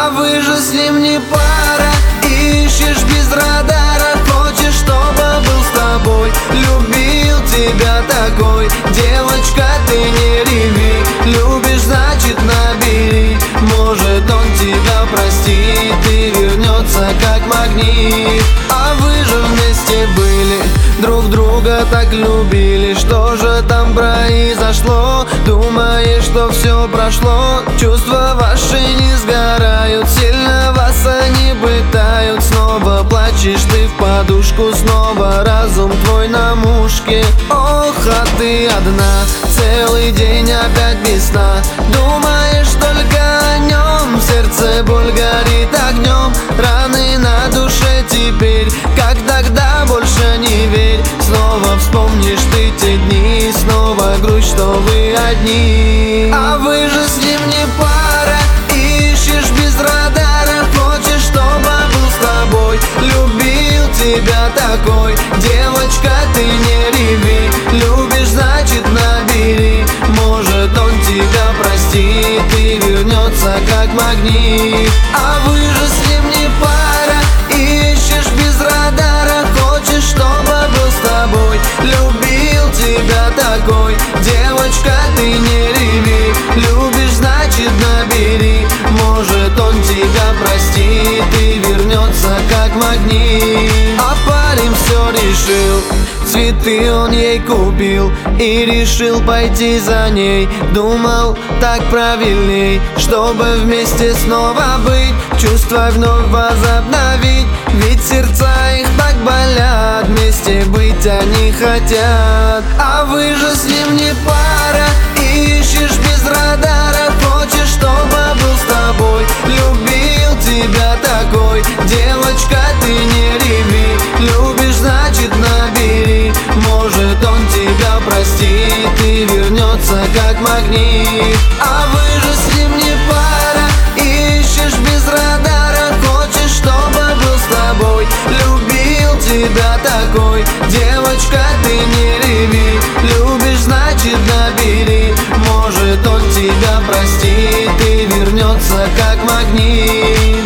А вы же с ним не пара, ищешь без радара. Хочешь, чтобы был с тобой, любил тебя такой. Девочка, ты не реви, любишь, значит набери. Может он тебя простит и вернется как магнит. А вы же вместе были, друг друга так любили. Что же там произошло? Думаешь, что все прошло? Чувства ваши не сгорают, сильно вас они пытают. Снова плачешь ты в подушку, снова разум твой на мушке. Ох, а ты одна, целый день опять без сна. Думаешь только о нем, сердце боль горит огнем. Раны на душе теперь, как тогда, больше не верь. Снова вспомнишь ты те дни, снова грусть, что вы одни. А вы же с ним не пара, ищешь без радара. Хочешь, чтобы был с тобой, любил тебя такой. Девочка, ты не реви, любишь, значит набери. Может он тебя простит и вернется как магнит. А вы же с ним не пара, ищешь без радара. Хочешь, чтобы был с тобой, любил тебя такой. Девочка, ты не реви, любишь, значит набери. Может он тебя простит и вернется как магнит. А парень все решил, цветы он ей купил и решил пойти за ней. Думал, так правильней, чтобы вместе снова быть, чувства вновь возобновить. Ведь сердца их так болят, вместе быть они хотят. А вы же с ним не пара, ищешь без радара. Хочешь, чтобы был с тобой, любил тебя такой. Девочка, ты не реви, любишь, значит набери. Может он тебя простит и вернется как магнит. А вы же с ним не пара, ищешь без радара. Хочешь, чтобы был с тобой, любил тебя такой. Девочка, ты не реви, любишь, значит набери. Может он тебя простит и вернется как магнит.